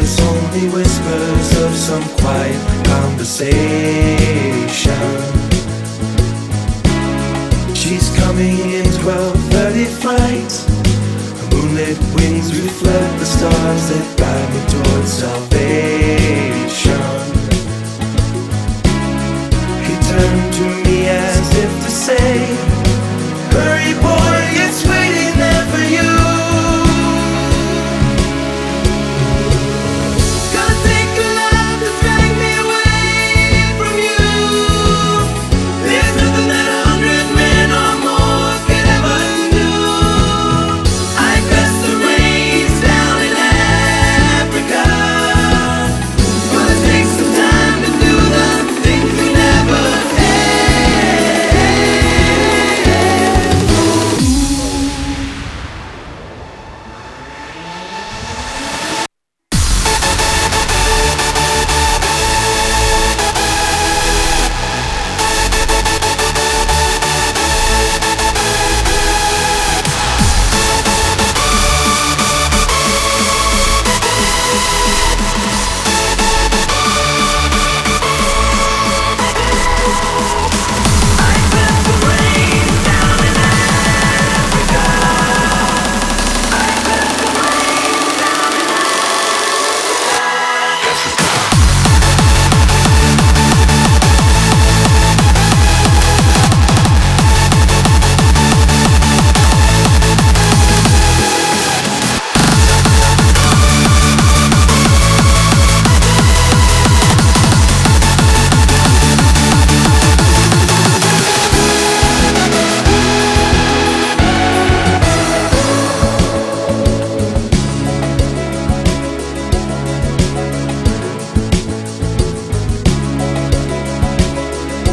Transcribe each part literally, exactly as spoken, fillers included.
was only whispers of some quiet conversation. She's coming in twelve thirty flight. Her moonlit wings reflect the stars that guide me towards salvation. He turned to me as if to say, hurry boy, it's waiting there for you. Gonna take a love to drag me away from you. There's nothing that a hundred men or more could ever do. I press the rains down in Africa. Gonna take some time to do the things we never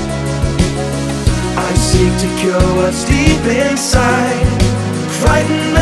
to cure what's deep inside, frightened